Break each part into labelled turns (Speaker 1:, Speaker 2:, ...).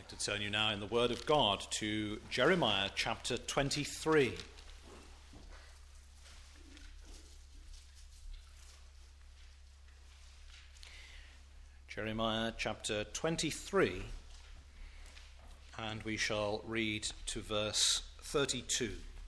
Speaker 1: I'd like to turn you now in the Word of God to Jeremiah chapter 23. Jeremiah chapter 23, and we shall read to verse 32.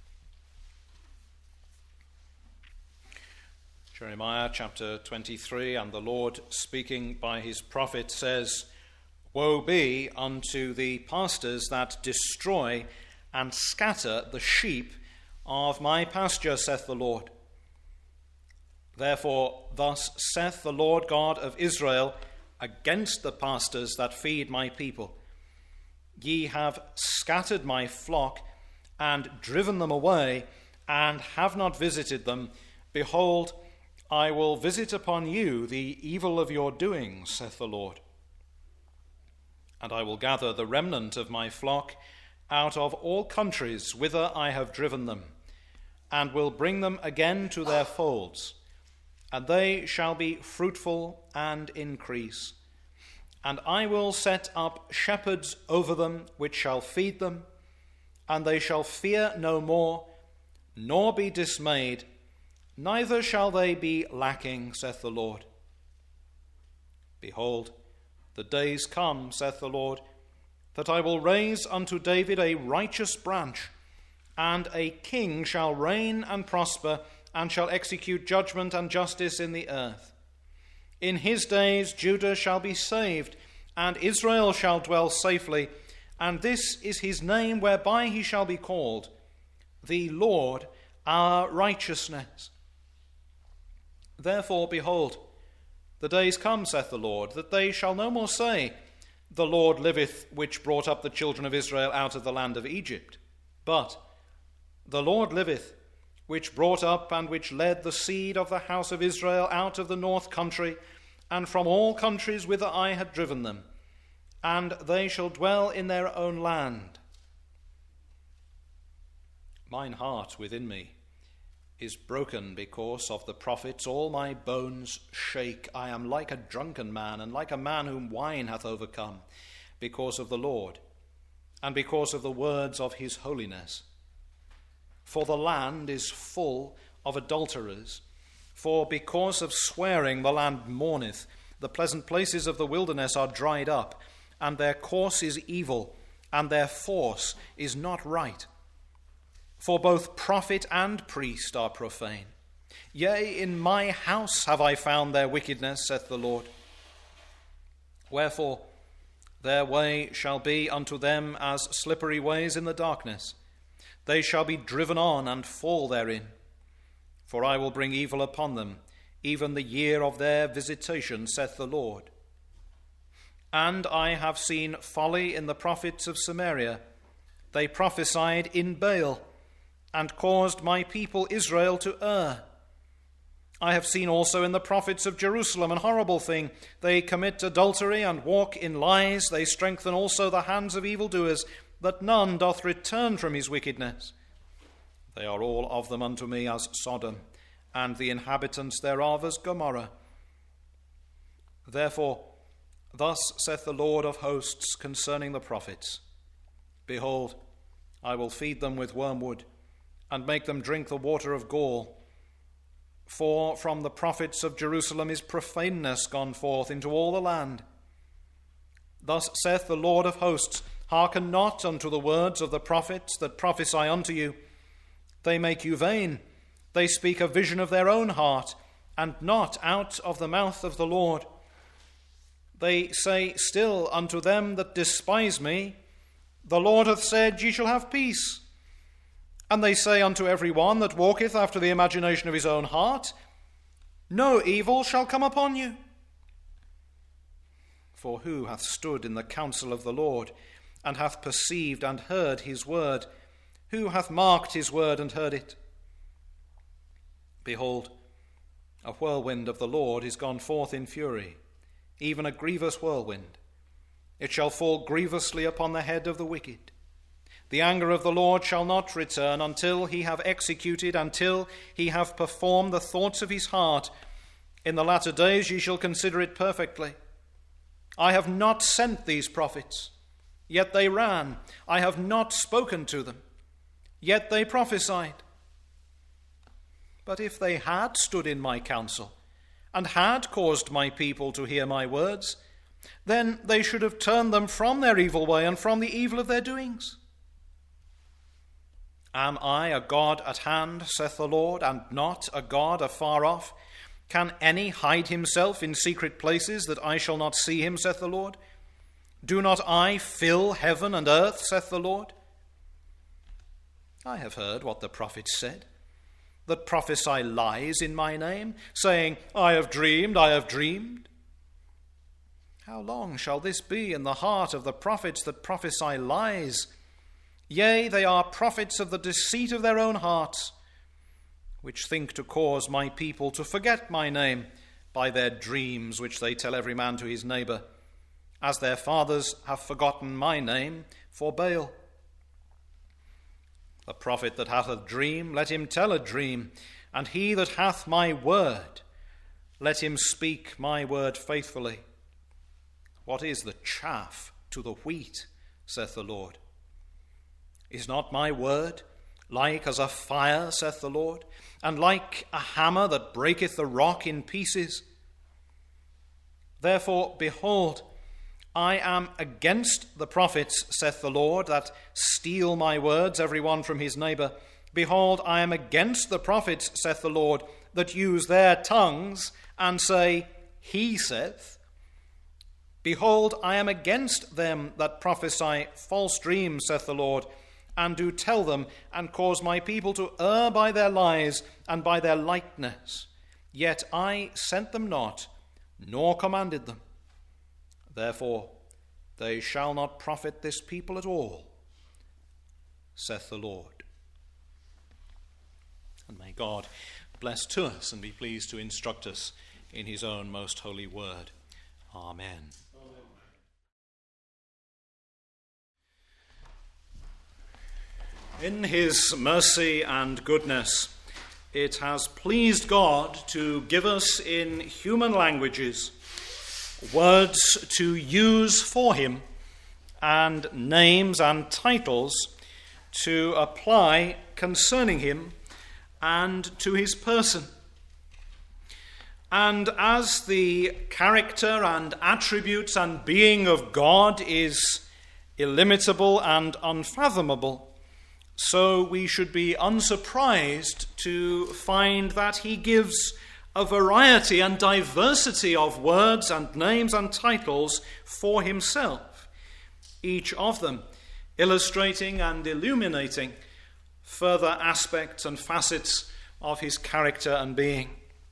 Speaker 1: Jeremiah chapter 23, and the Lord speaking by his prophet says, "Woe be unto the pastors that destroy and scatter the sheep of my pasture, saith the Lord. Therefore thus saith the Lord God of Israel against the pastors that feed my people. Ye have scattered my flock and driven them away, and have not visited them. Behold, I will visit upon you the evil of your doings, saith the Lord. And I will gather the remnant of my flock out of all countries whither I have driven them, and will bring them again to their folds, and they shall be fruitful and increase. And I will set up shepherds over them, which shall feed them, and they shall fear no more, nor be dismayed, neither shall they be lacking, saith the Lord. Behold, the days come, saith the Lord, that I will raise unto David a righteous branch, and a king shall reign and prosper, and shall execute judgment and justice in the earth. In his days Judah shall be saved, and Israel shall dwell safely, and this is his name whereby he shall be called, the Lord our righteousness. Therefore, behold, the days come, saith the Lord, that they shall no more say, The Lord liveth, which brought up the children of Israel out of the land of Egypt. But, The Lord liveth, which brought up and which led the seed of the house of Israel out of the north country, and from all countries whither I had driven them, and they shall dwell in their own land. Mine heart within me is broken because of the prophets. All my bones shake. I am like a drunken man, and like a man whom wine hath overcome, because of the Lord, and because of the words of his holiness. For the land is full of adulterers, for because of swearing the land mourneth. The pleasant places of the wilderness are dried up, and their course is evil, and their force is not right. For both prophet and priest are profane. Yea, in my house have I found their wickedness, saith the Lord. Wherefore their way shall be unto them as slippery ways in the darkness. They shall be driven on and fall therein. For I will bring evil upon them, even the year of their visitation, saith the Lord. And I have seen folly in the prophets of Samaria. They prophesied in Baal, and caused my people Israel to err. I have seen also in the prophets of Jerusalem an horrible thing. They commit adultery and walk in lies. They strengthen also the hands of evildoers, that none doth return from his wickedness. They are all of them unto me as Sodom, and the inhabitants thereof as Gomorrah. Therefore, thus saith the Lord of hosts concerning the prophets, Behold, I will feed them with wormwood, and make them drink the water of gall. For from the prophets of Jerusalem is profaneness gone forth into all the land. Thus saith the Lord of hosts, Hearken not unto the words of the prophets that prophesy unto you. They make you vain. They speak a vision of their own heart, and not out of the mouth of the Lord. They say still unto them that despise me, The Lord hath said, Ye shall have peace. And they say unto every one that walketh after the imagination of his own heart, No evil shall come upon you. For who hath stood in the counsel of the Lord, and hath perceived and heard his word? Who hath marked his word and heard it? Behold, a whirlwind of the Lord is gone forth in fury, even a grievous whirlwind. It shall fall grievously upon the head of the wicked. The anger of the Lord shall not return until he have executed, until he have performed the thoughts of his heart. In the latter days ye shall consider it perfectly. I have not sent these prophets, Yet they ran. I have not spoken to them. Yet they prophesied. But if they had stood in my counsel, and had caused my people to hear my words, then they should have turned them from their evil way and from the evil of their doings. Am I a God at hand, saith the Lord, and not a God afar off? Can any hide himself in secret places, that I shall not see him, saith the Lord? Do not I fill heaven and earth, saith the Lord? I have heard what the prophets said, that prophesy lies in my name, saying, I have dreamed, I have dreamed. How long shall this be in the heart of the prophets that prophesy lies? Yea, they are prophets of the deceit of their own hearts, which think to cause my people to forget my name by their dreams which they tell every man to his neighbor, as their fathers have forgotten my name for Baal. The prophet that hath a dream, let him tell a dream, and he that hath my word, let him speak my word faithfully. What is the chaff to the wheat, saith the Lord? Is not my word like as a fire, saith the Lord, and like a hammer that breaketh the rock in pieces? Therefore, behold, I am against the prophets, saith the Lord, that steal my words, every one from his neighbor. Behold, I am against the prophets, saith the Lord, that use their tongues and say, He saith. Behold, I am against them that prophesy false dreams, saith the Lord, and do tell them, and cause my people to err by their lies and by their lightness. Yet I sent them not, nor commanded them. Therefore they shall not profit this people at all, saith the Lord. And may God bless to us and be pleased to instruct us in his own most holy word. Amen. In his mercy and goodness, it has pleased God to give us in human languages words to use for him and names and titles to apply concerning him and to his person. And as the character and attributes and being of God is illimitable and unfathomable, so we should be unsurprised to find that he gives a variety and diversity of words and names and titles for himself, each of them illustrating and illuminating further aspects and facets of his character and being.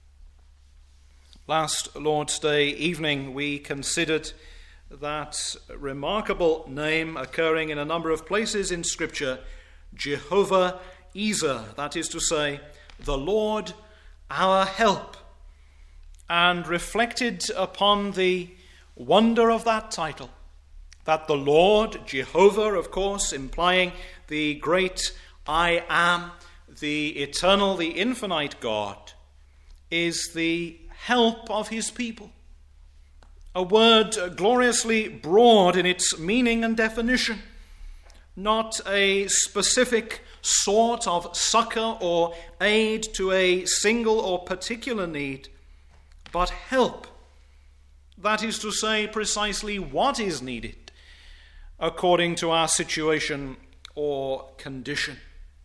Speaker 1: Last Lord's Day evening we considered that remarkable name occurring in a number of places in Scripture, Jehovah Ezer, that is to say, the Lord our help, and reflected upon the wonder of that title, that the Lord, Jehovah, of course, implying the great I am, the eternal, the infinite God, is the help of his people. A word gloriously broad in its meaning and definition, not a specific sort of succor or aid to a single or particular need, but help. That is to say, precisely what is needed according to our situation or condition.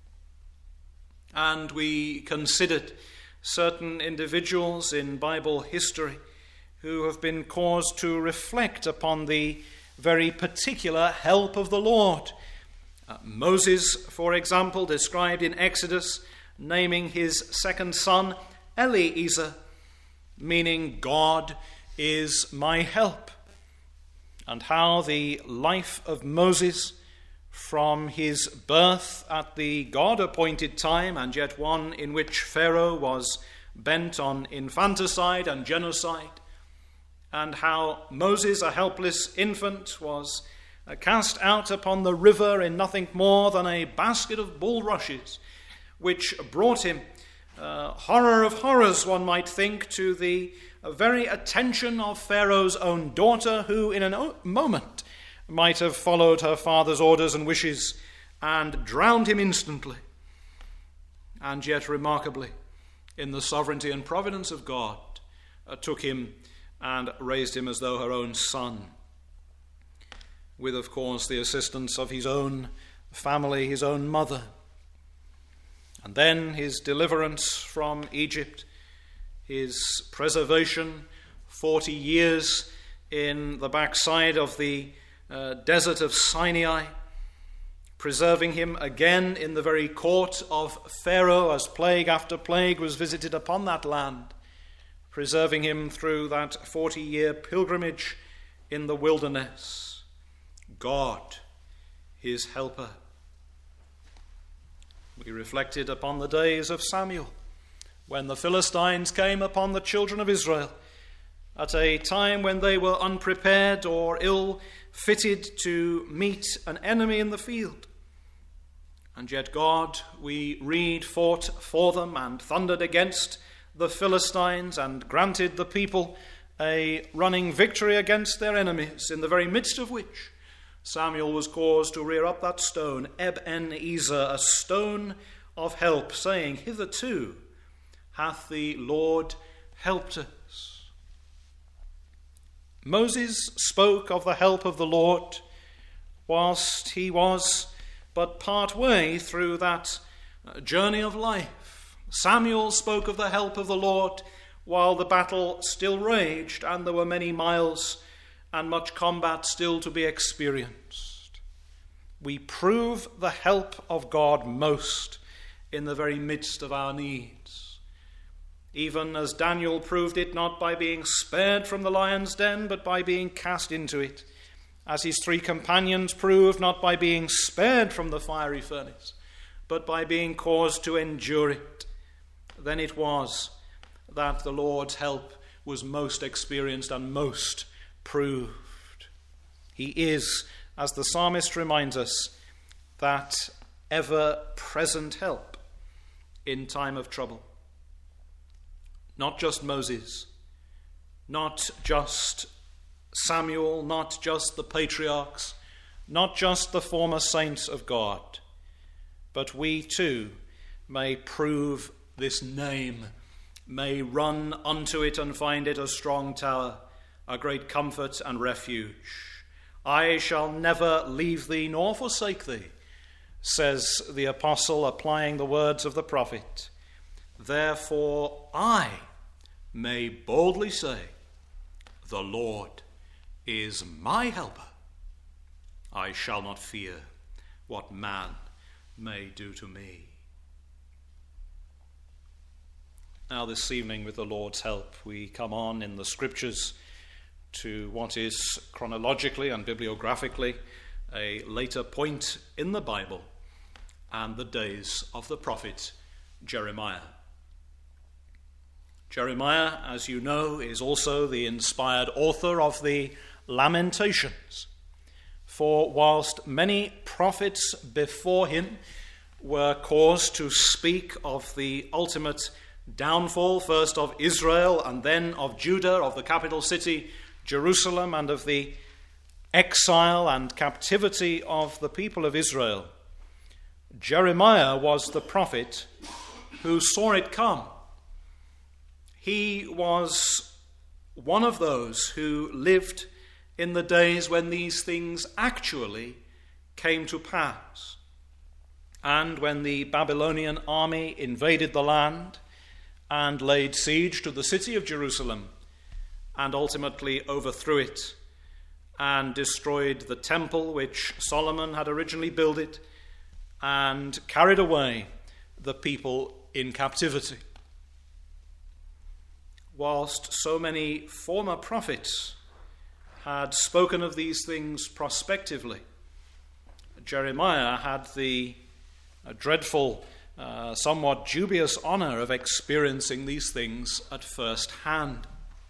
Speaker 1: And we considered certain individuals in Bible history who have been caused to reflect upon the very particular help of the Lord. Moses, for example, described in Exodus, naming his second son Eliezer, meaning God is my help. And how the life of Moses, from his birth at the God-appointed time, and yet one in which Pharaoh was bent on infanticide and genocide, and how Moses, a helpless infant, was cast out upon the river in nothing more than a basket of bulrushes, which brought him, horror of horrors, one might think, to the very attention of Pharaoh's own daughter, who in a moment might have followed her father's orders and wishes and drowned him instantly. And yet, remarkably, in the sovereignty and providence of God, took him and raised him as though her own son, with, of course, the assistance of his own family, his own mother. And then his deliverance from Egypt, his preservation 40 years in the backside of the desert of Sinai, preserving him again in the very court of Pharaoh as plague after plague was visited upon that land, preserving him through that 40-year pilgrimage in the wilderness. God, his helper. We reflected upon the days of Samuel, when the Philistines came upon the children of Israel at a time when they were unprepared or ill-fitted to meet an enemy in the field. And yet God, we read, fought for them and thundered against the Philistines and granted the people a running victory against their enemies, in the very midst of which Samuel was caused to rear up that stone, Ebenezer, a stone of help, saying, "Hitherto hath the Lord helped us." Moses spoke of the help of the Lord whilst he was but part way through that journey of life. Samuel spoke of the help of the Lord while the battle still raged and there were many miles and much combat still to be experienced. We prove the help of God most in the very midst of our needs, even as Daniel proved it not by being spared from the lion's den, but by being cast into it, as his 3 companions proved not by being spared from the fiery furnace, but by being caused to endure it. Then it was that the Lord's help was most experienced and most proved. He is, as the psalmist reminds us, that ever-present help in time of trouble. Not just Moses, not just Samuel, not just the patriarchs, not just the former saints of God, but we too may prove this name, may run unto it and find it a strong tower, a great comfort and refuge. I shall never leave thee nor forsake thee, says the apostle, applying the words of the prophet. Therefore I may boldly say, the Lord is my helper. I shall not fear what man may do to me. Now this evening, with the Lord's help, we come on in the Scriptures to what is chronologically and bibliographically a later point in the Bible and the days of the prophet Jeremiah. Jeremiah, as you know, is also the inspired author of the Lamentations. For whilst many prophets before him were caused to speak of the ultimate downfall, first of Israel and then of Judah, of the capital city, Jerusalem, and of the exile and captivity of the people of Israel, Jeremiah was the prophet who saw it come. He was one of those who lived in the days when these things actually came to pass. And when the Babylonian army invaded the land and laid siege to the city of Jerusalem and ultimately overthrew it and destroyed the temple which Solomon had originally builded and carried away the people in captivity. Whilst so many former prophets had spoken of these things prospectively, Jeremiah had the dreadful, somewhat dubious honor of experiencing these things at first hand.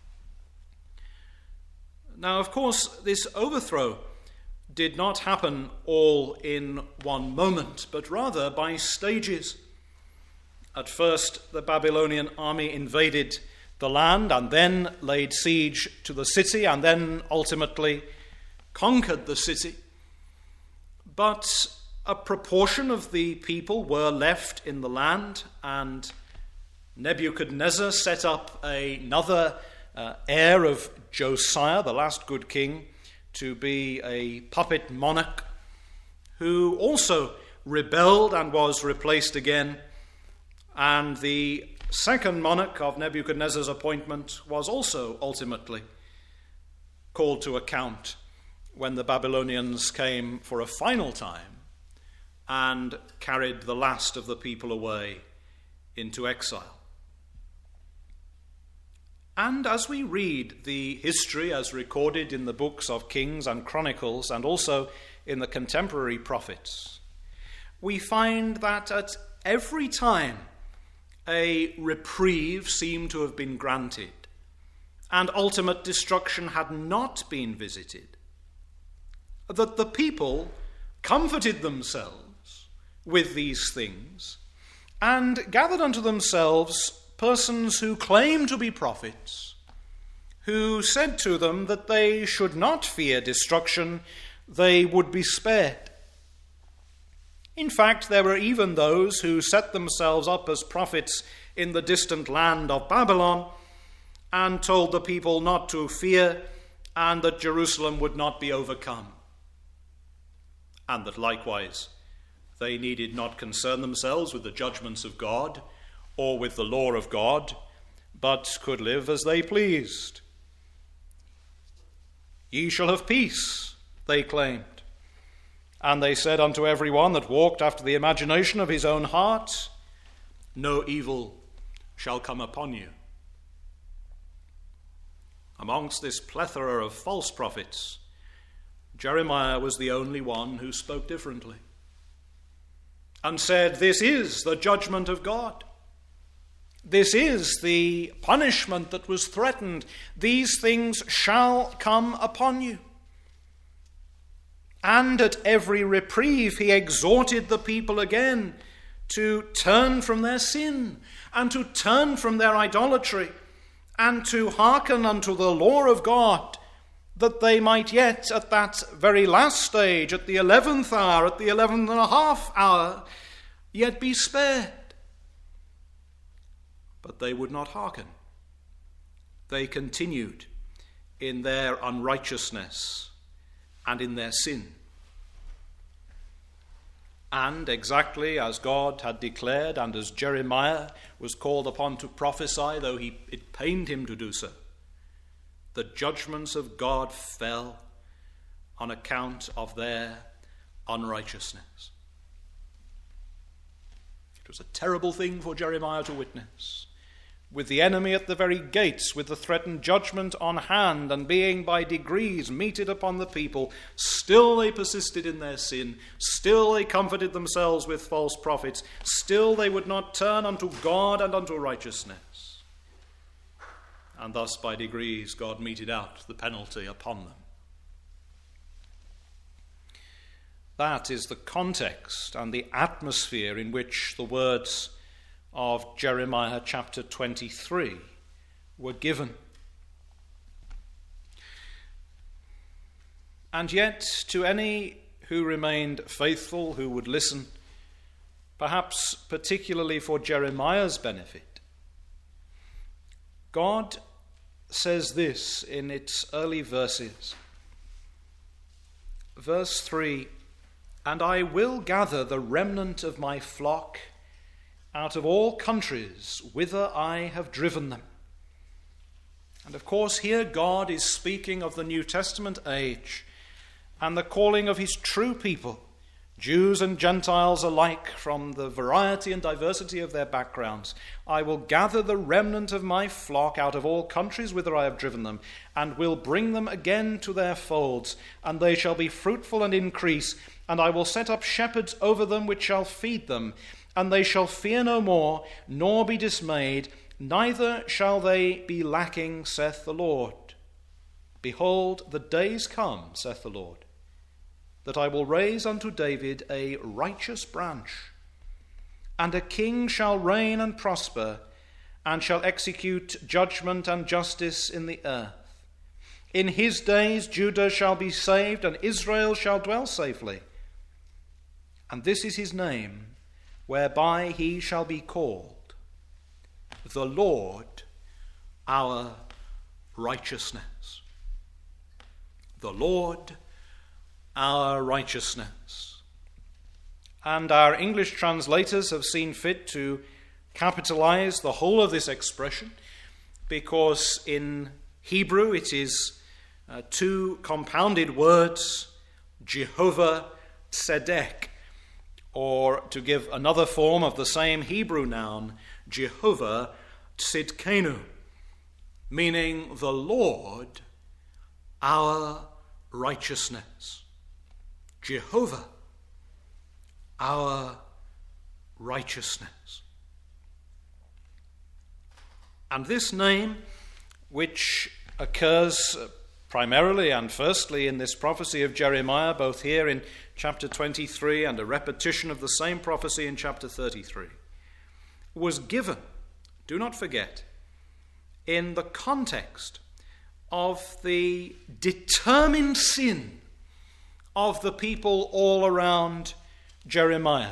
Speaker 1: Now, of course, this overthrow did not happen all in one moment, but rather by stages. At first, the Babylonian army invaded the land and then laid siege to the city and then ultimately conquered the city, but a proportion of the people were left in the land, and Nebuchadnezzar set up another heir of Josiah, the last good king, to be a puppet monarch, who also rebelled and was replaced again. And the second monarch of Nebuchadnezzar's appointment was also ultimately called to account when the Babylonians came for a final time and carried the last of the people away into exile. And as we read the history as recorded in the books of Kings and Chronicles, and also in the contemporary prophets, we find that at every time a reprieve seemed to have been granted and ultimate destruction had not been visited, that the people comforted themselves with these things and gathered unto themselves persons who claimed to be prophets, who said to them that they should not fear destruction, they would be spared. In fact, there were even those who set themselves up as prophets in the distant land of Babylon and told the people not to fear and that Jerusalem would not be overcome, and that likewise they needed not concern themselves with the judgments of God or with the law of God, but could live as they pleased. Ye shall have peace, they claimed. And they said unto every one that walked after the imagination of his own heart, no evil shall come upon you. Amongst this plethora of false prophets, Jeremiah was the only one who spoke differently and said, this is the judgment of God. This is the punishment that was threatened. These things shall come upon you. And at every reprieve he exhorted the people again to turn from their sin and to turn from their idolatry and to hearken unto the law of God, that they might yet at that very last stage, at the 11th hour, at the 11.5 hour, yet be spared. But they would not hearken. They continued in their unrighteousness and in their sin. And exactly as God had declared, and as Jeremiah was called upon to prophesy, though it pained him to do so, the judgments of God fell on account of their unrighteousness. It was a terrible thing for Jeremiah to witness, with the enemy at the very gates, with the threatened judgment on hand, and being by degrees meted upon the people, still they persisted in their sin, still they comforted themselves with false prophets, still they would not turn unto God and unto righteousness. And thus by degrees God meted out the penalty upon them. That is the context and the atmosphere in which the words of Jeremiah chapter 23 were given. And yet, to any who remained faithful, who would listen, perhaps particularly for Jeremiah's benefit, God says this in its early verses. Verse 3, and I will gather the remnant of my flock out of all countries whither I have driven them. And of course, here God is speaking of the New Testament age and the calling of his true people, Jews and Gentiles alike, from the variety and diversity of their backgrounds. I will gather the remnant of my flock out of all countries whither I have driven them, and will bring them again to their folds, and they shall be fruitful and increase, and I will set up shepherds over them which shall feed them, and they shall fear no more, nor be dismayed, neither shall they be lacking, saith the Lord. Behold, the days come, saith the Lord, that I will raise unto David a righteous branch, and a king shall reign and prosper, and shall execute judgment and justice in the earth. In his days Judah shall be saved, and Israel shall dwell safely. And this is his name, whereby he shall be called, the Lord our righteousness. The Lord our righteousness. And our English translators have seen fit to capitalize the whole of this expression, because in Hebrew it is two compounded words, Jehovah Tzedek, or to give another form of the same Hebrew noun, Jehovah Tzidkenu, meaning the Lord our righteousness. Jehovah our righteousness. And this name, which occurs primarily and firstly in this prophecy of Jeremiah, both here in chapter 23 and a repetition of the same prophecy in chapter 33, was given, do not forget, in the context of the determined sin of the people all around Jeremiah.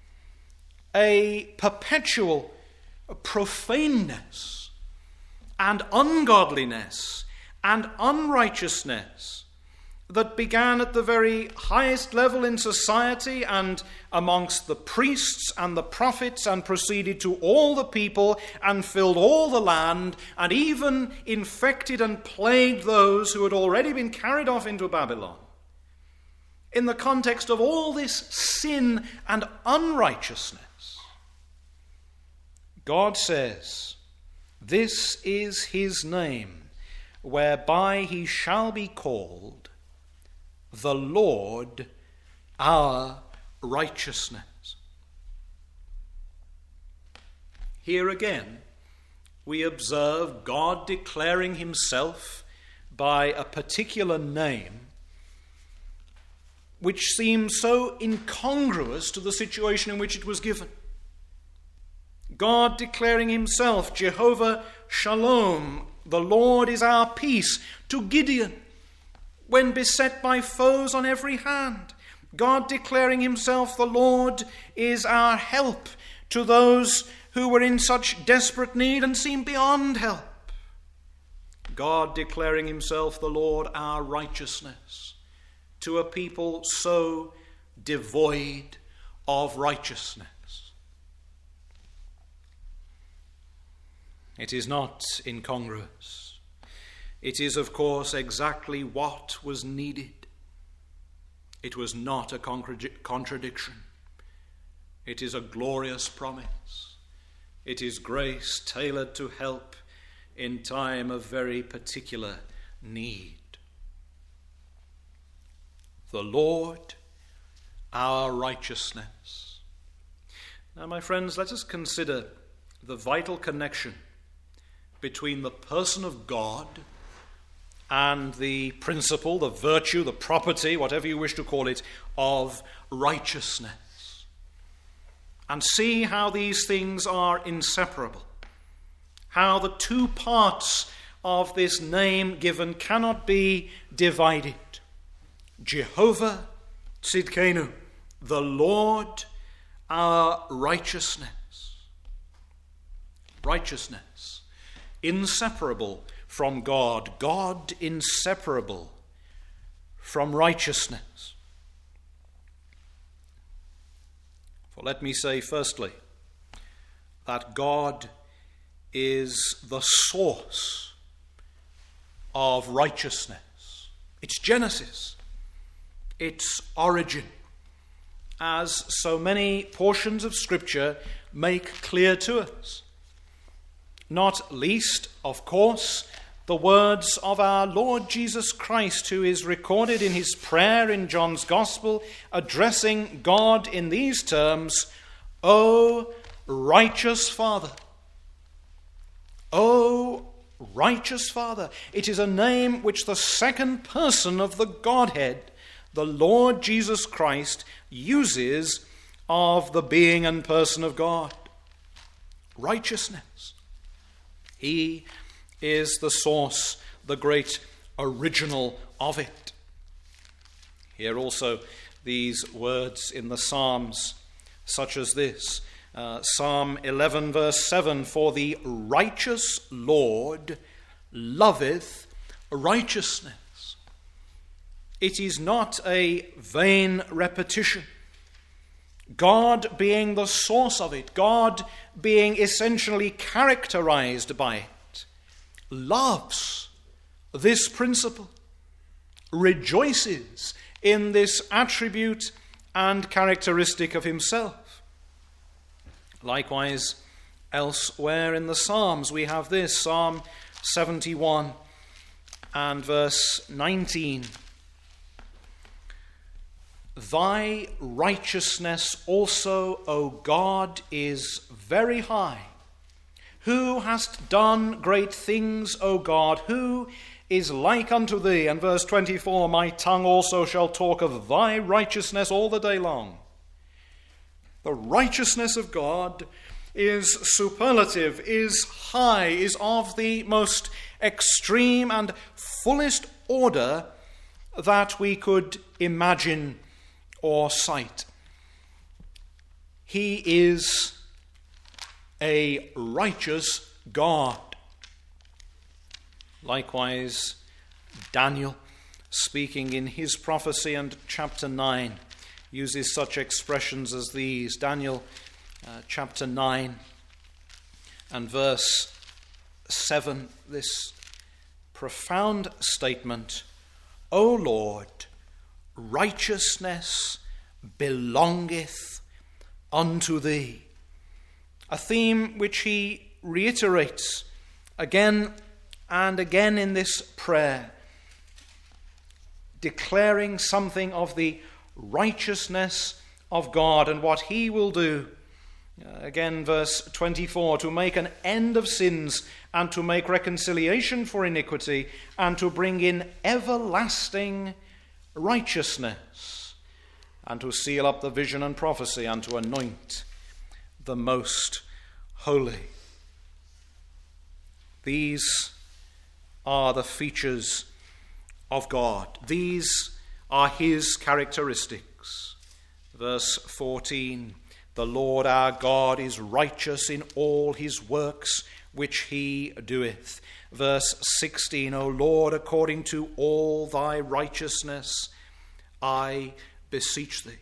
Speaker 1: A perpetual profaneness and ungodliness and unrighteousness that began at the very highest level in society and amongst the priests and the prophets, and proceeded to all the people and filled all the land, and even infected and plagued those who had already been carried off into Babylon. In the context of all this sin and unrighteousness, God says, this is his name, whereby he shall be called the Lord our righteousness. Here again, we observe God declaring himself by a particular name which seems so incongruous to the situation in which it was given. God declaring himself, Jehovah Shalom, the Lord is our peace, to Gideon when beset by foes on every hand. God declaring himself, the Lord is our help, to those who were in such desperate need and seemed beyond help. God declaring himself, the Lord our righteousness, to a people so devoid of righteousness. It is not incongruous. It is, of course, exactly what was needed. It was not a contradiction. It is a glorious promise. It is grace tailored to help in time of very particular need. The Lord, our righteousness. Now, my friends, let us consider the vital connection between the person of God and the principle, the virtue, the property, whatever you wish to call it, of righteousness. And see how these things are inseparable. How the two parts of this name given cannot be divided. Jehovah Tzidkenu, the Lord our righteousness. Righteousness, inseparable from God, God inseparable from righteousness. For let me say firstly that God is the source of righteousness. Its genesis, its origin, as so many portions of Scripture make clear to us. Not least, of course, the words of our Lord Jesus Christ, who is recorded in his prayer in John's Gospel, addressing God in these terms, O righteous Father. O righteous Father. It is a name which the second person of the Godhead, the Lord Jesus Christ, uses of the being and person of God. Righteousness. He is the source, the great original of it. Here also these words in the Psalms, such as this, Psalm 11 verse 7, "For the righteous Lord loveth righteousness." It is not a vain repetition. God being the source of it, God being essentially characterized by it, loves this principle, rejoices in this attribute and characteristic of himself. Likewise, elsewhere in the Psalms we have this, Psalm 71 and verse 19. "Thy righteousness also, O God, is very high. Who hast done great things, O God? Who is like unto thee?" And verse 24, "My tongue also shall talk of thy righteousness all the day long." The righteousness of God is superlative, is high, is of the most extreme and fullest order that we could imagine or cite. He is a righteous God. Likewise, Daniel, speaking in his prophecy and chapter 9, uses such expressions as these. Daniel chapter 9 and verse 7, this profound statement, "O Lord, righteousness belongeth unto thee." A theme which he reiterates again and again in this prayer, declaring something of the righteousness of God and what he will do. Again, verse 24, "To make an end of sins and to make reconciliation for iniquity and to bring in everlasting righteousness and to seal up the vision and prophecy and to anoint the most holy." These are the features of God. These are his characteristics. Verse 14, "The Lord our God is righteous in all his works which he doeth." Verse 16, "O Lord, according to all thy righteousness, I beseech thee."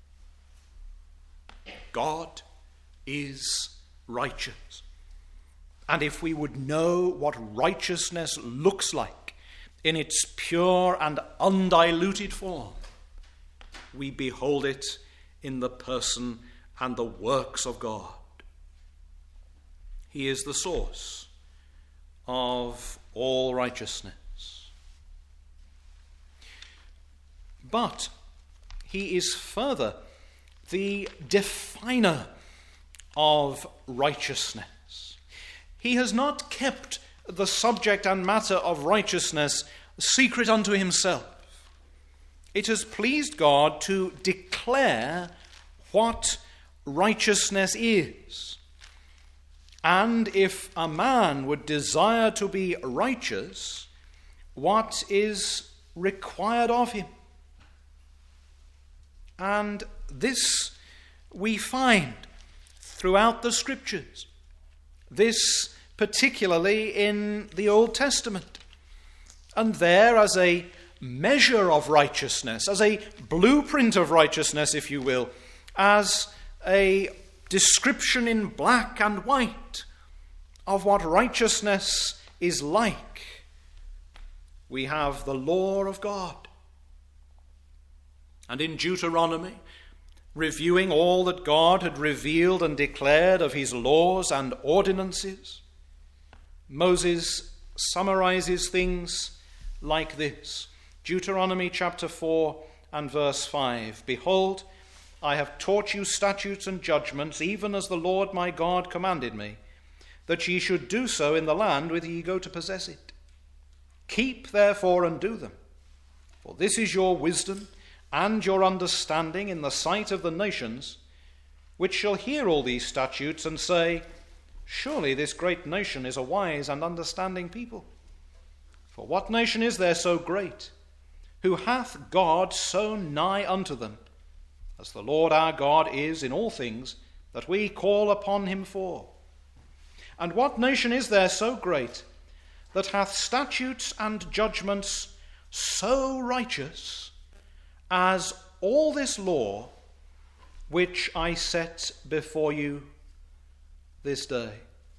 Speaker 1: God is righteous. And if we would know what righteousness looks like in its pure and undiluted form, we behold it in the person and the works of God. He is the source of all righteousness. But he is further the definer of righteousness. He has not kept the subject and matter of righteousness secret unto himself. It has pleased God to declare what righteousness is. And if a man would desire to be righteous, what is required of him? And this we find throughout the Scriptures. This particularly in the Old Testament. And there, as a measure of righteousness, as a blueprint of righteousness, if you will, as a description in black and white of what righteousness is like, we have the law of God. And in Deuteronomy, reviewing all that God had revealed and declared of his laws and ordinances, Moses summarizes things like this. Deuteronomy chapter 4 and verse 5. "Behold, I have taught you statutes and judgments, even as the Lord my God commanded me, that ye should do so in the land whither ye go to possess it. Keep therefore and do them, for this is your wisdom and your understanding in the sight of the nations, which shall hear all these statutes and say, Surely this great nation is a wise and understanding people. For what nation is there so great, who hath God so nigh unto them, as the Lord our God is in all things that we call upon him for? And what nation is there so great, that hath statutes and judgments so righteous as all this law which I set before you this day?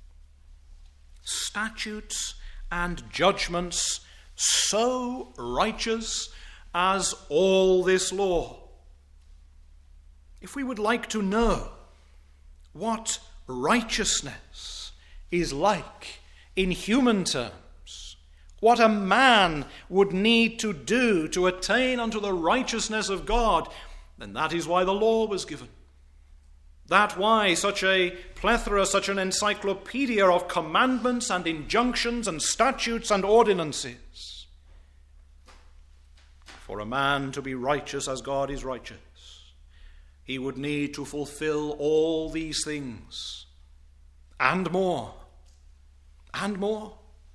Speaker 1: Statutes and judgments so righteous as all this law. If we would like to know what righteousness is like in human terms, what a man would need to do to attain unto the righteousness of God, then that is why the law was given. That's why such a plethora, such an encyclopedia of commandments and injunctions and statutes and ordinances. For a man to be righteous as God is righteous, he would need to fulfill all these things and more, and more.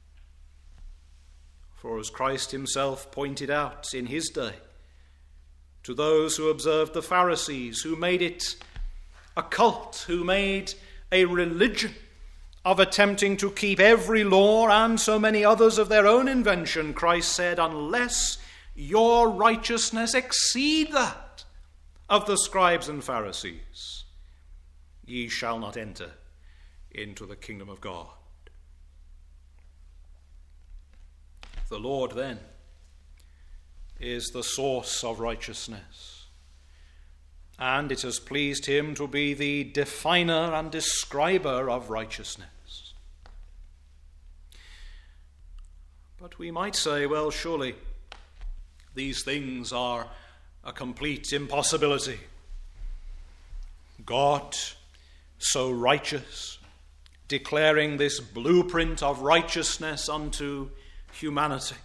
Speaker 1: For as Christ himself pointed out in his day to those who observed the Pharisees, who made it a cult, who made a religion of attempting to keep every law and so many others of their own invention, Christ said, unless your righteousness exceed that of the scribes and Pharisees, ye shall not enter into the kingdom of God. The Lord, then, is the source of righteousness, and it has pleased him to be the definer and describer of righteousness. But we might say, well, surely these things are a complete impossibility. God, so righteous, declaring this blueprint of righteousness unto humanity.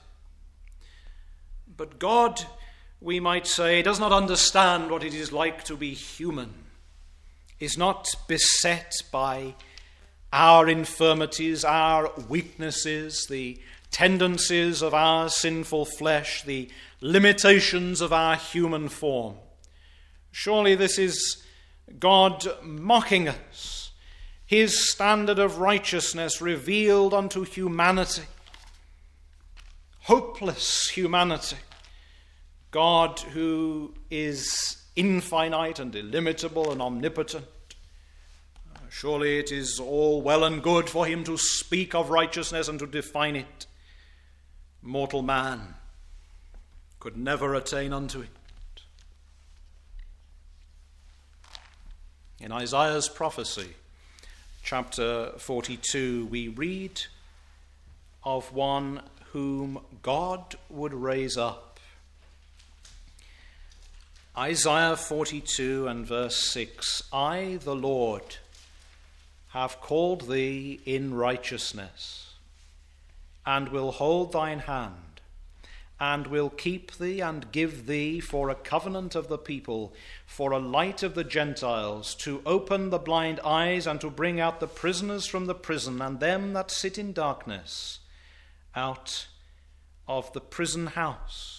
Speaker 1: But God, we might say, does not understand what it is like to be human, is not beset by our infirmities, our weaknesses, the tendencies of our sinful flesh, the limitations of our human form. Surely this is God mocking us, his standard of righteousness revealed unto humanity, hopeless humanity. God, who is infinite and illimitable and omnipotent, surely it is all well and good for him to speak of righteousness and to define it. Mortal man could never attain unto it. In Isaiah's prophecy, chapter 42, we read of one whom God would raise up. Isaiah 42 and verse 6, I, the Lord, have called thee in righteousness, and will hold thine hand, and will keep thee and give thee for a covenant of the people, for a light of the Gentiles, to open the blind eyes, and to bring out the prisoners from the prison, and them that sit in darkness out of the prison house.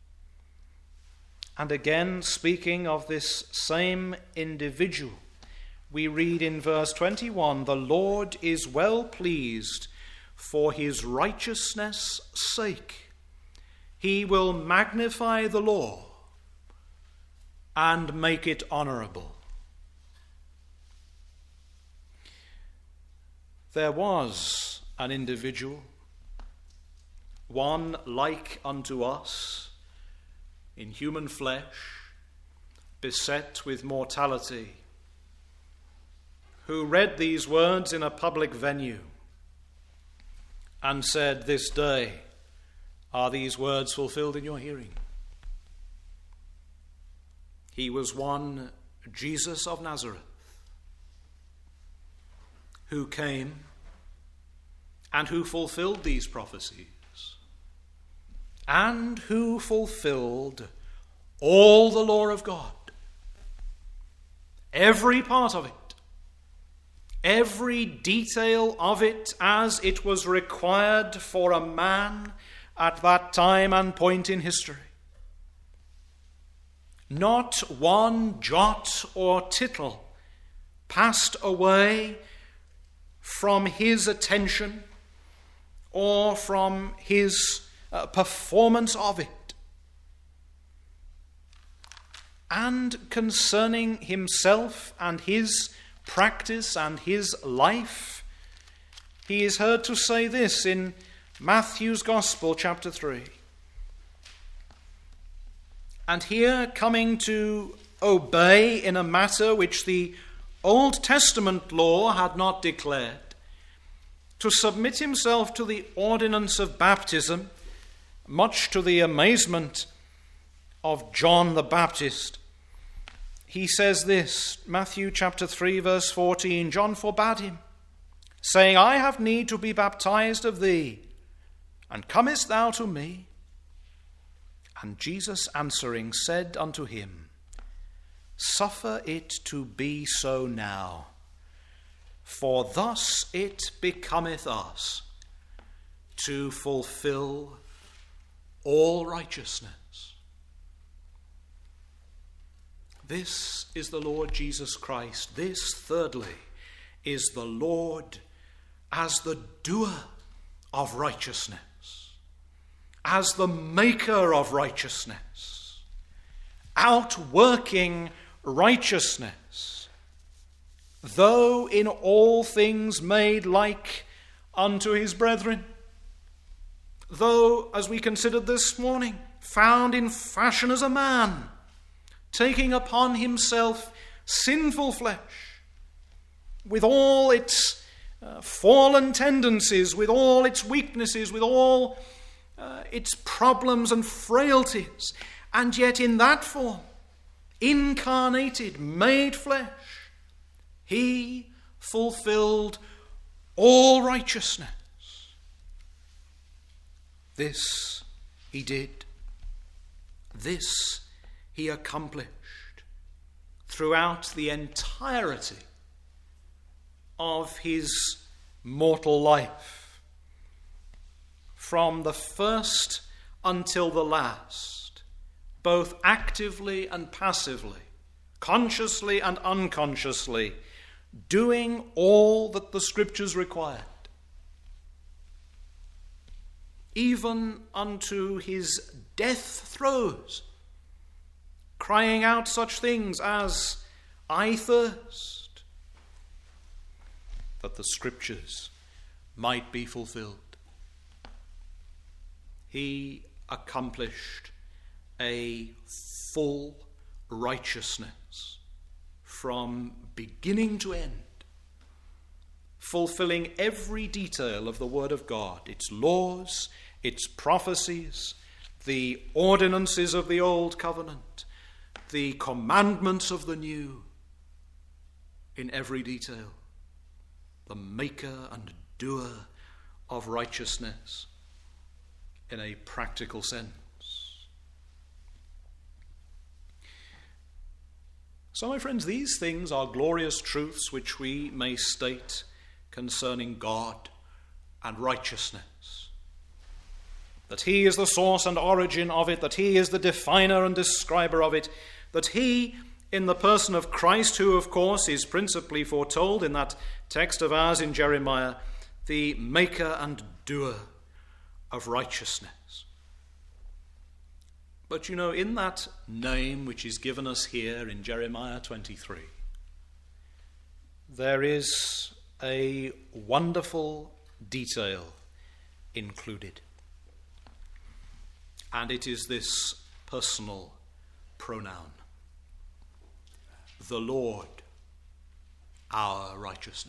Speaker 1: And again, speaking of this same individual, we read in verse 21, the Lord is well pleased for his righteousness' sake. He will magnify the law and make it honorable. There was an individual, one like unto us, in human flesh, beset with mortality, who read these words in a public venue and said, this day are these words fulfilled in your hearing. He was one Jesus of Nazareth, who came and who fulfilled these prophecies, and who fulfilled all the law of God, every part of it, every detail of it as it was required for a man at that time and point in history. Not one jot or tittle passed away from his attention or from his performance of it. And concerning himself and his practice and his life, he is heard to say this in Matthew's Gospel, chapter 3. And here, coming to obey in a matter which the Old Testament law had not declared, to submit himself to the ordinance of baptism, much to the amazement of John the Baptist, he says this, Matthew chapter 3, verse 14, John forbade him, saying, I have need to be baptized of thee, and comest thou to me? And Jesus answering said unto him, Suffer it to be so now, for thus it becometh us to fulfill all righteousness. This is the Lord Jesus Christ. This, thirdly, is the Lord as the doer of righteousness, as the maker of righteousness, outworking righteousness, though in all things made like unto his brethren, though, as we considered this morning, found in fashion as a man, taking upon himself sinful flesh, with all its fallen tendencies, with all its weaknesses, with all its problems and frailties, and yet in that form, incarnated, made flesh, he fulfilled all righteousness. This he did. This he accomplished throughout the entirety of his mortal life, from the first until the last, both actively and passively, consciously and unconsciously, doing all that the Scriptures required, even unto his death throes, crying out such things as, I thirst, that the Scriptures might be fulfilled. He accomplished a full righteousness from beginning to end, fulfilling every detail of the Word of God, its laws, its prophecies, the ordinances of the Old Covenant, the commandments of the New, in every detail. The maker and doer of righteousness in a practical sense. So, my friends, these things are glorious truths which we may state concerning God and righteousness. That he is the source and origin of it, that he is the definer and describer of it, that he, in the person of Christ, who of course is principally foretold in that text of ours in Jeremiah, the maker and doer of righteousness. But you know, in that name which is given us here in Jeremiah 23, there is a wonderful detail included. And it is this personal pronoun. The Lord, our righteousness.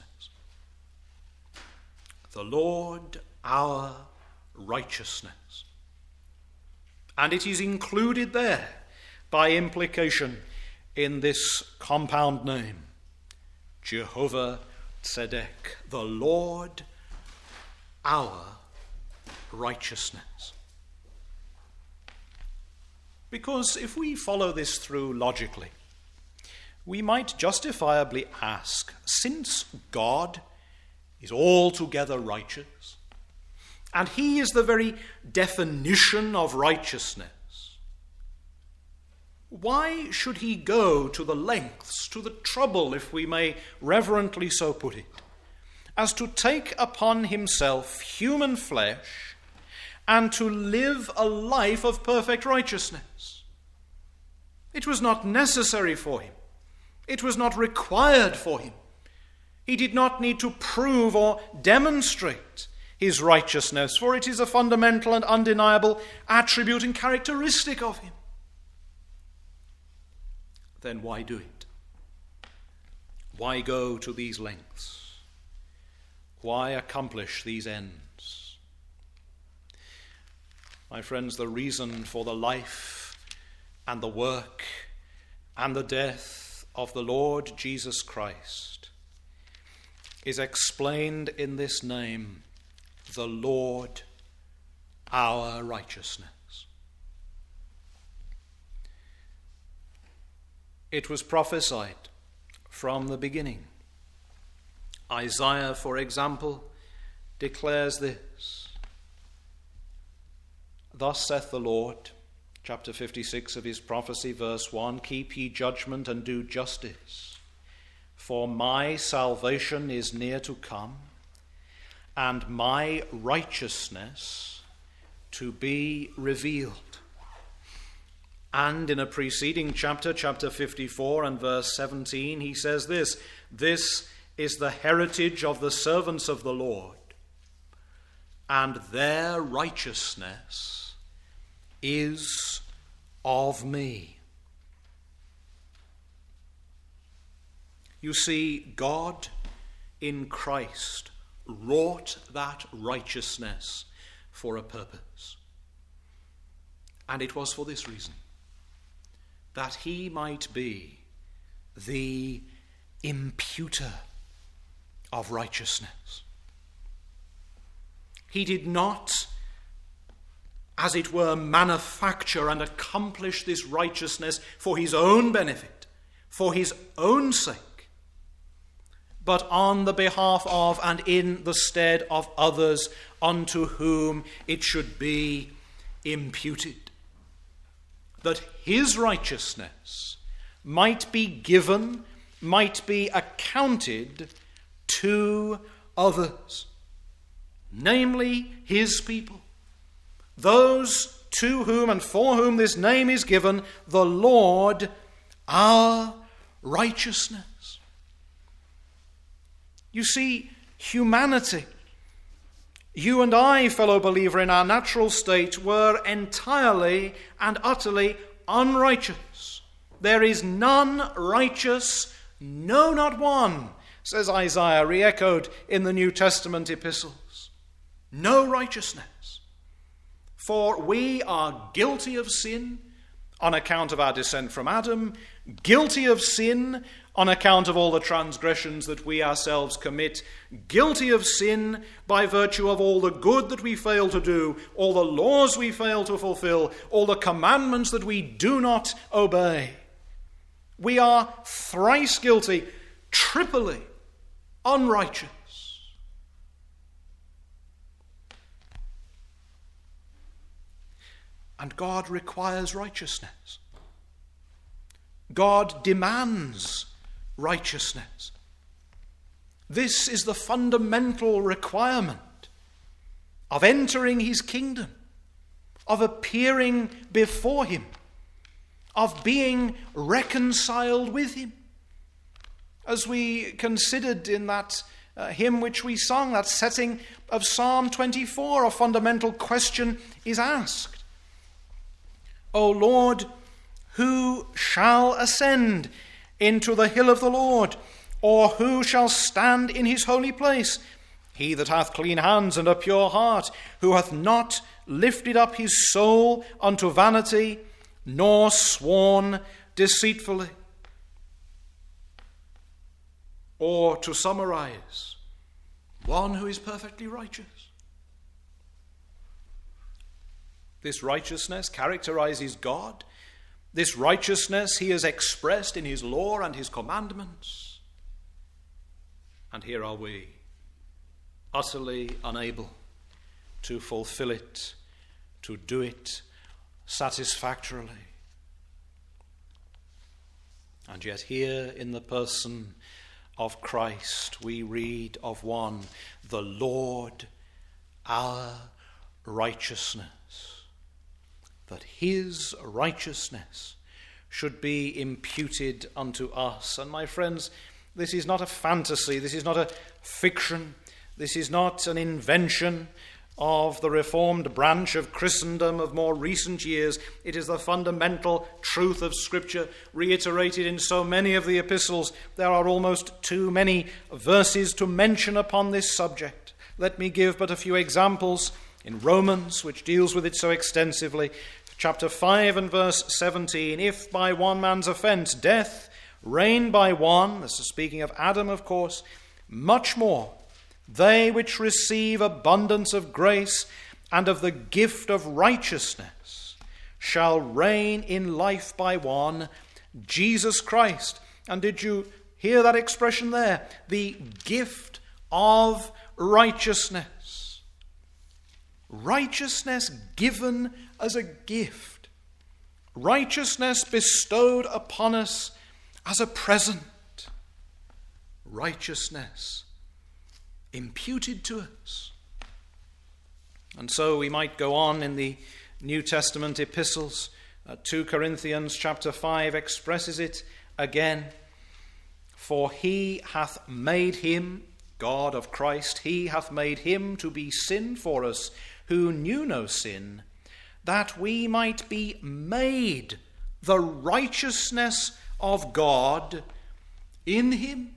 Speaker 1: The Lord, our righteousness. And it is included there by implication in this compound name, Jehovah Tzedek, the Lord, our righteousness. Because if we follow this through logically, we might justifiably ask, since God is altogether righteous, and he is the very definition of righteousness, why should he go to the lengths, to the trouble, if we may reverently so put it, as to take upon himself human flesh and to live a life of perfect righteousness? It was not necessary for him. It was not required for him. He did not need to prove or demonstrate his righteousness, for it is a fundamental and undeniable attribute and characteristic of him. Then why do it? Why go to these lengths? Why accomplish these ends? My friends, the reason for the life and the work and the death of the Lord Jesus Christ is explained in this name, the Lord our righteousness. It was prophesied from the beginning. Isaiah, for example, declares this. Thus saith the Lord, chapter 56 of his prophecy, verse 1, keep ye judgment and do justice, for my salvation is near to come, and my righteousness to be revealed. And in a preceding chapter, chapter 54 and verse 17, he says this, this is the heritage of the servants of the Lord, and their righteousness is of me. You see, God in Christ wrought that righteousness for a purpose. And it was for this reason, that he might be the imputer of righteousness. He did not, as it were, manufacture and accomplish this righteousness for his own benefit, for his own sake, but on the behalf of and in the stead of others unto whom it should be imputed, that his righteousness might be given, might be accounted to others, namely his people, those to whom and for whom this name is given, the Lord our righteousness. You see, humanity, you and I, fellow believer, in our natural state, were entirely and utterly unrighteous. There is none righteous, no, not one, says Isaiah, re-echoed in the New Testament epistles. No righteousness. For we are guilty of sin on account of our descent from Adam, guilty of sin on account of all the transgressions that we ourselves commit, guilty of sin by virtue of all the good that we fail to do, all the laws we fail to fulfill, all the commandments that we do not obey. We are thrice guilty, triply unrighteous. And God requires righteousness. God demands righteousness. This is the fundamental requirement of entering his kingdom, of appearing before him, of being reconciled with him. As we considered in that hymn which we sung, that setting of Psalm 24, a fundamental question is asked. O Lord, who shall ascend into the hill of the Lord, or who shall stand in his holy place? He that hath clean hands and a pure heart, who hath not lifted up his soul unto vanity, nor sworn deceitfully. Or, to summarize, one who is perfectly righteous. This righteousness characterizes God. This righteousness he has expressed in his law and his commandments. And here are we, utterly unable to fulfill it, to do it satisfactorily. And yet here in the person of Christ we read of one, the Lord our righteousness, that his righteousness should be imputed unto us. And my friends, this is not a fantasy, this is not a fiction, this is not an invention of the Reformed branch of Christendom of more recent years. It is the fundamental truth of Scripture, reiterated in so many of the epistles. There are almost too many verses to mention upon this subject. Let me give but a few examples in Romans, which deals with it so extensively. Chapter 5 and verse 17, if by one man's offense death reigned by one, this is speaking of Adam, of course, much more they which receive abundance of grace and of the gift of righteousness shall reign in life by one, Jesus Christ. And did you hear that expression there? The gift of righteousness. Righteousness given as a gift. Righteousness bestowed upon us as a present. Righteousness imputed to us. And so we might go on in the New Testament epistles. 2 Corinthians chapter 5 expresses it again. For he hath made him, God of Christ, he hath made him to be sin for us, who knew no sin, that we might be made the righteousness of God in him.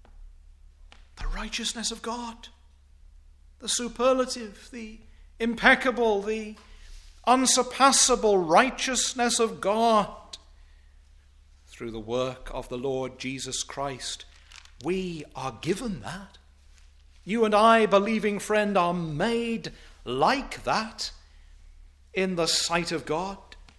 Speaker 1: The righteousness of God, the superlative, the impeccable, the unsurpassable righteousness of God through the work of the Lord Jesus Christ. We are given that. You and I, believing friend, are made like that in the sight of God.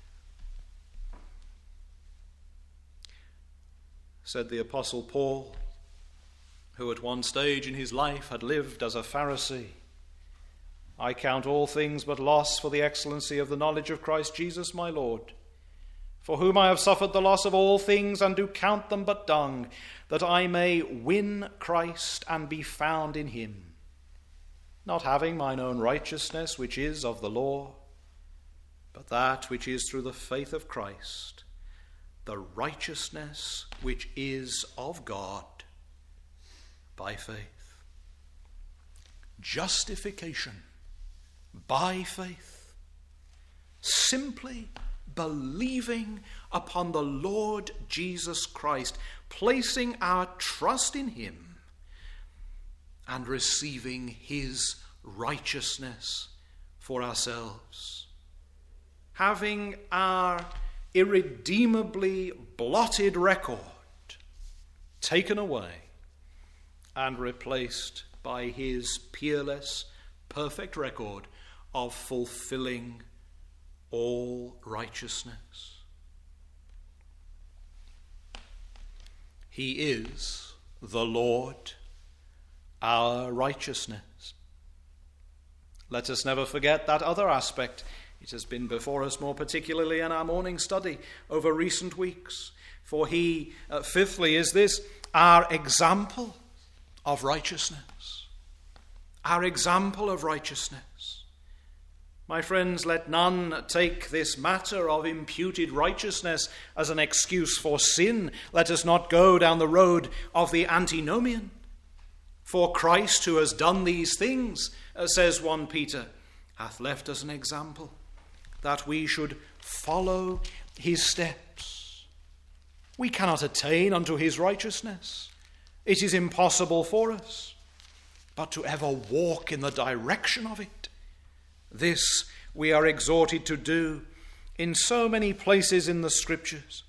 Speaker 1: Said the Apostle Paul, who at one stage in his life had lived as a Pharisee, I count all things but loss for the excellency of the knowledge of Christ Jesus my Lord, for whom I have suffered the loss of all things, and do count them but dung, that I may win Christ and be found in him, not having mine own righteousness, which is of the law, but that which is through the faith of Christ, the righteousness which is of God by faith. Justification by faith. Simply believing upon the Lord Jesus Christ, placing our trust in him and receiving his righteousness for ourselves. Having our irredeemably blotted record taken away and replaced by his peerless, perfect record of fulfilling all righteousness. He is the Lord, our righteousness. Let us never forget that other aspect. It has been before us more particularly in our morning study over recent weeks. For he, fifthly, is this, our example of righteousness. Our example of righteousness. My friends, let none take this matter of imputed righteousness as an excuse for sin. Let us not go down the road of the antinomian. For Christ, who has done these things, says 1 Peter, hath left us an example, that we should follow his steps. We cannot attain unto his righteousness. It is impossible for us. But to ever walk in the direction of it, this we are exhorted to do in so many places in the Scriptures.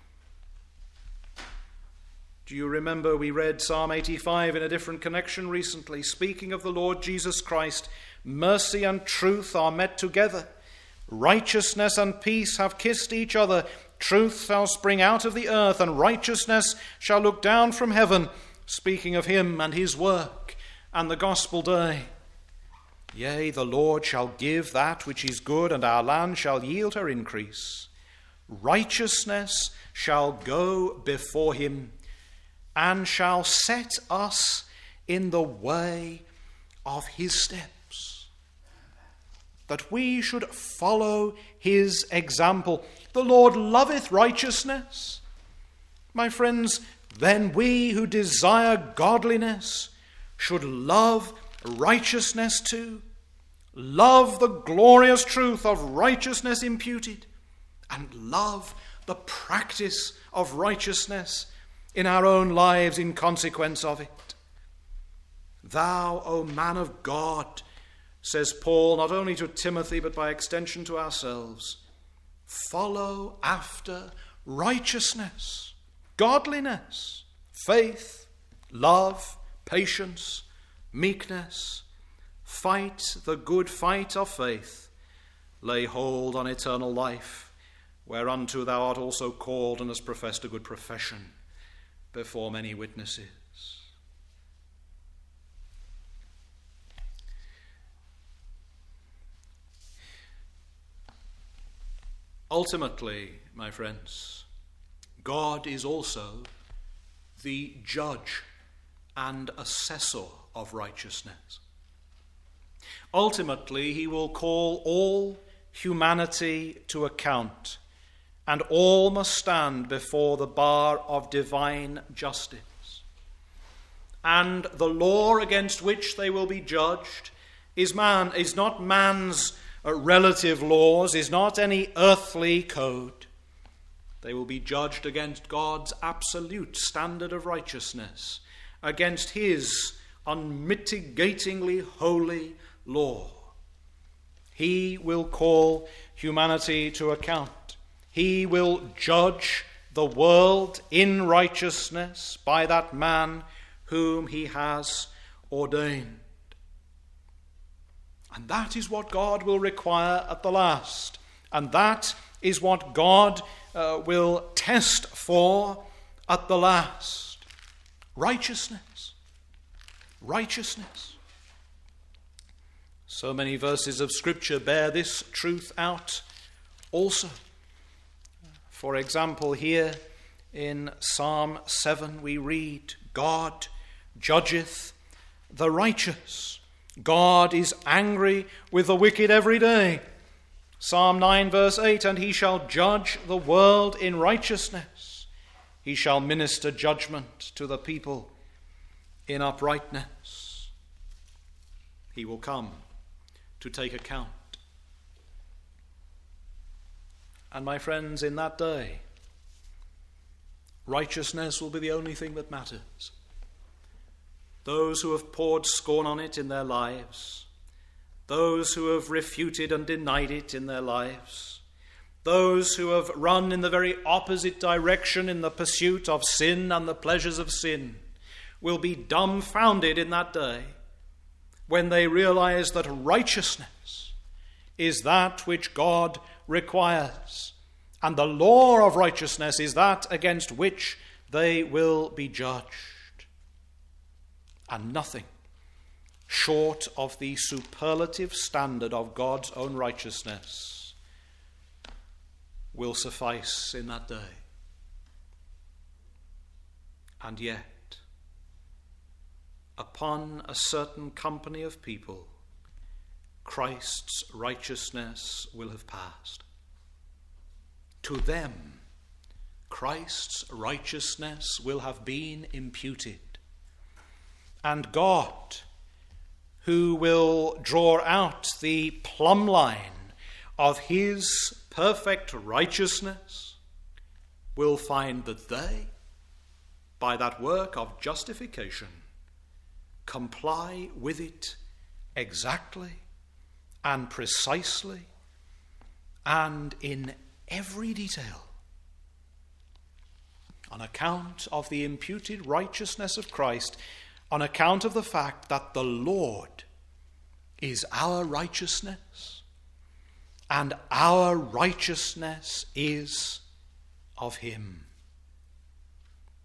Speaker 1: Do you remember we read Psalm 85 in a different connection recently, speaking of the Lord Jesus Christ? Mercy and truth are met together. Righteousness and peace have kissed each other. Truth shall spring out of the earth, and righteousness shall look down from heaven. Speaking of him and his work and the gospel day. Yea, the Lord shall give that which is good, and our land shall yield her increase. Righteousness shall go before him, and shall set us in the way of his steps, that we should follow his example. The Lord loveth righteousness. My friends, then we who desire godliness should love righteousness too. Love the glorious truth of righteousness imputed, and love the practice of righteousness in our own lives in consequence of it. Thou, O man of God, says Paul, not only to Timothy, but by extension to ourselves, follow after righteousness, godliness, faith, love, patience, meekness. Fight the good fight of faith. Lay hold on eternal life, whereunto thou art also called, and hast professed a good profession before many witnesses. Ultimately, my friends, God is also the judge and assessor of righteousness. Ultimately, he will call all humanity to account, and all must stand before the bar of divine justice. And the law against which they will be judged is not man's relative laws, is not any earthly code. They will be judged against God's absolute standard of righteousness, against his unmitigatingly holy law. He will call humanity to account. He will judge the world in righteousness by that man whom he has ordained. And that is what God will require at the last. And that is what God will test for at the last. Righteousness. Righteousness. So many verses of Scripture bear this truth out also. For example, here in Psalm 7 we read, God judgeth the righteous. God is angry with the wicked every day. Psalm 9 verse 8, and he shall judge the world in righteousness. He shall minister judgment to the people in uprightness. He will come to take account. And my friends, in that day, righteousness will be the only thing that matters. Those who have poured scorn on it in their lives, those who have refuted and denied it in their lives, those who have run in the very opposite direction in the pursuit of sin and the pleasures of sin, will be dumbfounded in that day when they realize that righteousness is that which God requires, and the law of righteousness is that against which they will be judged. And nothing short of the superlative standard of God's own righteousness will suffice in that day. And yet, upon a certain company of people, Christ's righteousness will have passed. To them, Christ's righteousness will have been imputed. And God, who will draw out the plumb line of his perfect righteousness, will find that they, by that work of justification, comply with it exactly and precisely and in every detail, on account of the imputed righteousness of Christ, on account of the fact that the Lord is our righteousness, and our righteousness is of him.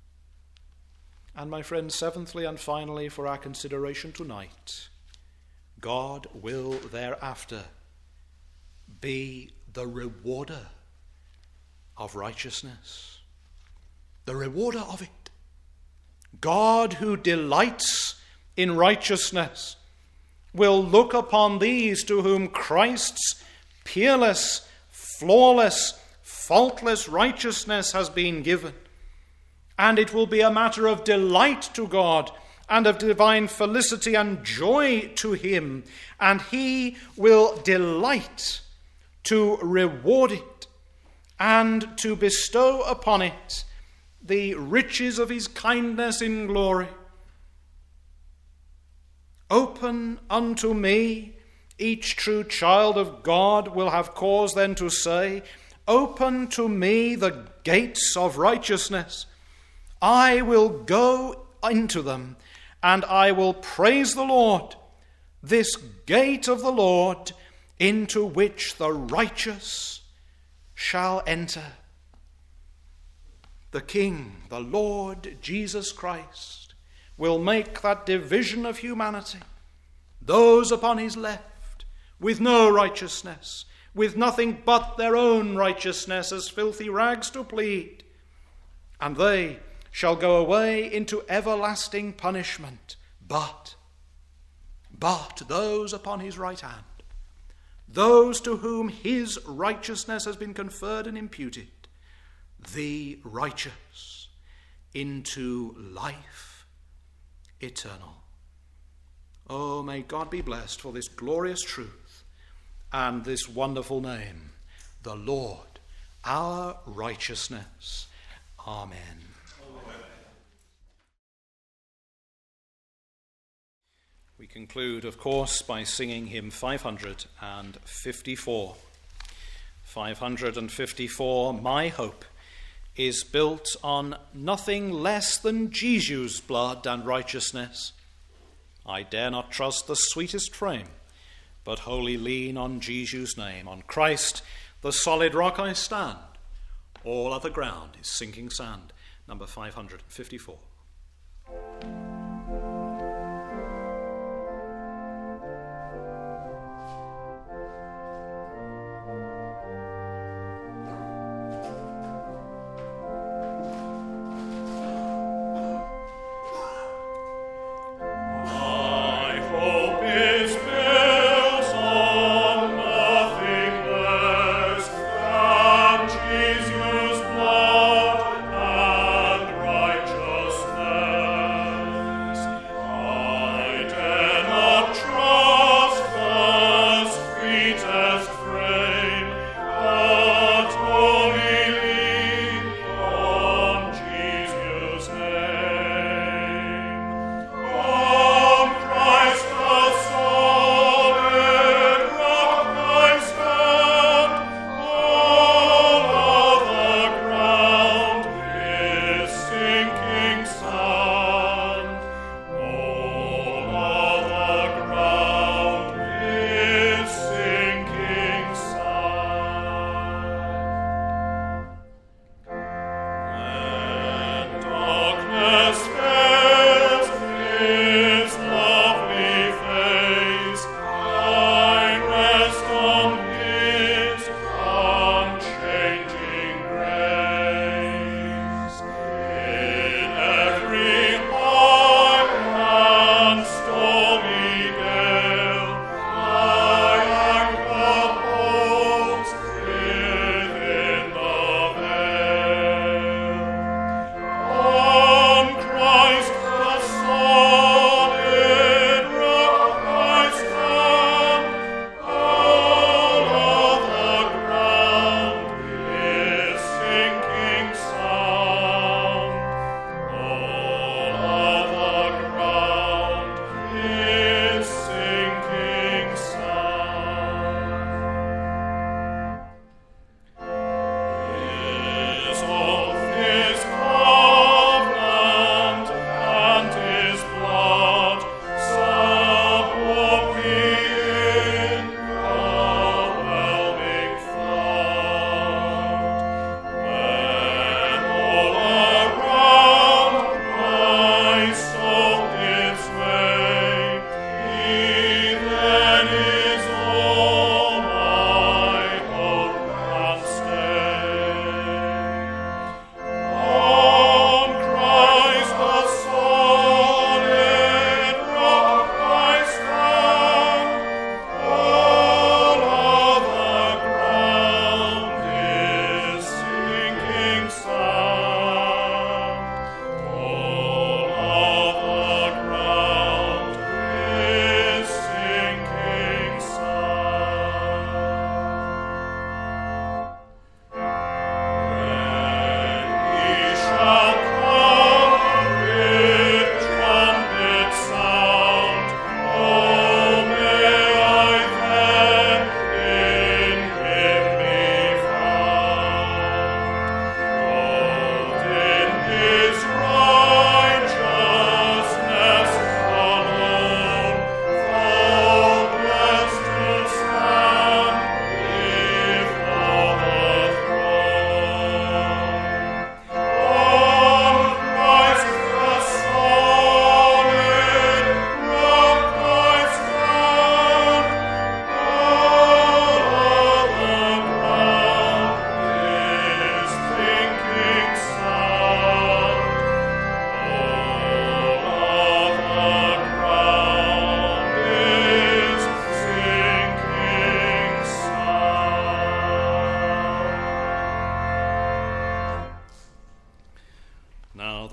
Speaker 1: And my friends, seventhly and finally for our consideration tonight, God will thereafter be the rewarder of righteousness. The rewarder of it. God, who delights in righteousness, will look upon these to whom Christ's peerless, flawless, faultless righteousness has been given. And it will be a matter of delight to God and of divine felicity and joy to him. And he will delight to reward it and to bestow upon it the riches of his kindness in glory. Open unto me, each true child of God will have cause then to say, open to me the gates of righteousness. I will go into them, and I will praise the Lord, this gate of the Lord, into which the righteous shall enter. The King, the Lord Jesus Christ, will make that division of humanity. Those upon his left, with no righteousness, with nothing but their own righteousness as filthy rags to plead. And they shall go away into everlasting punishment. But those upon his right hand, those to whom his righteousness has been conferred and imputed, the righteous, into life eternal. Oh, may God be blessed for this glorious truth and this wonderful name, the Lord, our righteousness. Amen. We conclude, of course, by singing hymn 554. 554, my hope is built on nothing less than Jesus' blood and righteousness. I dare not trust the sweetest frame, but wholly lean on Jesus' name. On Christ, the solid rock I stand. All other ground is sinking sand. Number 554.
Speaker 2: Jesus' blood and righteousness.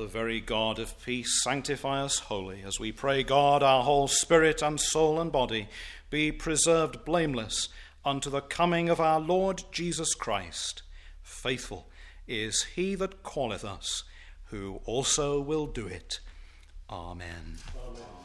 Speaker 1: the very God of peace, sanctify us wholly, as we pray, God, our whole spirit and soul and body be preserved blameless unto the coming of our Lord Jesus Christ. Faithful is he that calleth us, who also will do it. Amen. Amen.